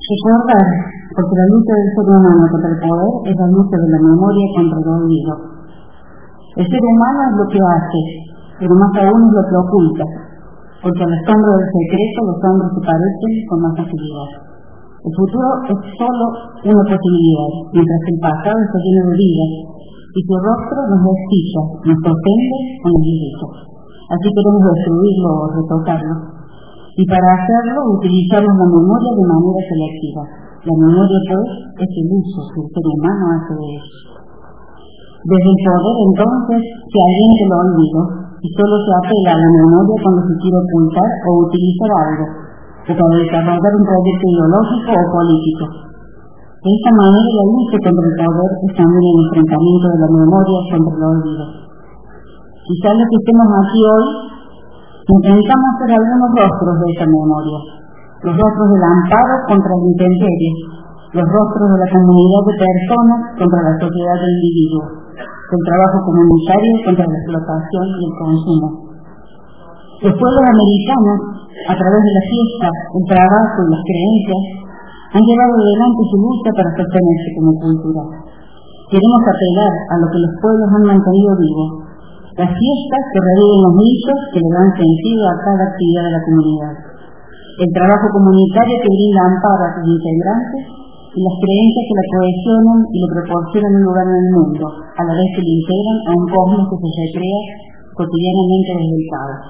Recordar, porque la lucha del ser humano contra el poder es la lucha de la memoria contra el olvido. El ser humano es lo que hace, pero más aún es lo que oculta, porque a la sombra del secreto los hombres se parecen con más facilidad. El futuro es solo una posibilidad, mientras el pasado está lleno de vida, y su rostro nos desdicha, nos ofende o nos irrita. Así queremos destruirlo o retocarlo. Y para hacerlo utilizamos la memoria de manera selectiva. La memoria, pues, es el uso que el ser humano hace de eso. Desde el poder, entonces, se alienta el olvido, y solo se apela a la memoria cuando se quiere ocultar o utilizar algo, o para desarrollar un proyecto ideológico o político. De esta manera, la lucha contra el poder es también el enfrentamiento de la memoria contra el olvido. Quizás los que estemos aquí hoy intentamos ser algunos rostros de esa memoria, los rostros del amparo contra la intemperie, los rostros de la comunidad de personas contra la sociedad de individuos, del trabajo comunitario contra la explotación y el consumo. Los pueblos americanos, a través de la fiesta, el trabajo y las creencias, han llevado adelante su lucha para sostenerse como cultura. Queremos apelar a lo que los pueblos han mantenido vivo, las fiestas que reviven los mitos que le dan sentido a cada actividad de la comunidad, el trabajo comunitario que brinda amparo a sus integrantes y las creencias que la cohesionan y le proporcionan un lugar en el mundo, a la vez que le integran a un cosmos que se recrea cotidianamente desde el caos.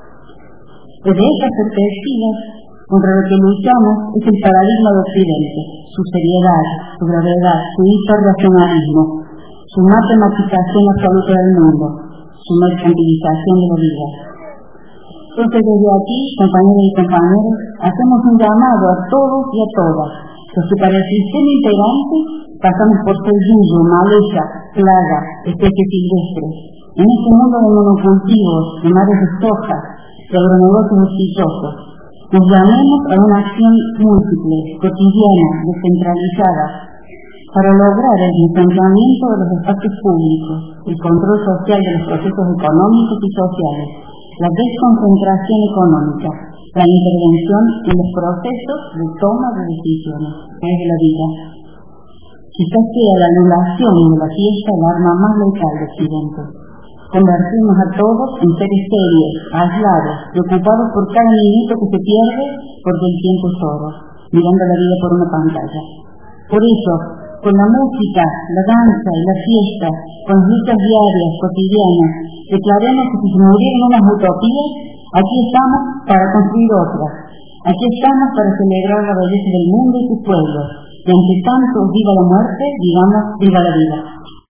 Desde estas perspectivas, contra lo que luchamos es el paradigma de Occidente, su seriedad, su gravedad, su hiperracionalismo, su matematización absoluta del mundo, su mercantilización de la vida. Entonces, desde aquí, compañeros y compañeros, hacemos un llamado a todos y a todas, los que para el sistema integrante pasamos por ser yuyo, maleza, plaga, especies silvestres. En este mundo de monocultivos, de mares de soja, de agronegocios exitosos, nos llamemos a una acción múltiple, cotidiana, descentralizada, para lograr el enfrentamiento de los espacios públicos, el control social de los procesos económicos y sociales, la desconcentración económica, la intervención en los procesos de toma de decisiones, que es la vida. Quizás sea la anulación de la fiesta el arma más letal de Occidente. Convertimos a todos en seres serios, aislados, preocupados por cada minuto que se pierde porque el tiempo es oro, mirando la vida por una pantalla. Por eso, con la música, la danza y la fiesta, con las luchas diarias, cotidianas, declaremos que si se murieron unas utopías, aquí estamos para construir otras. Aquí estamos para celebrar la belleza del mundo y sus pueblos. Y ante tanto, viva la muerte, digamos, viva la vida.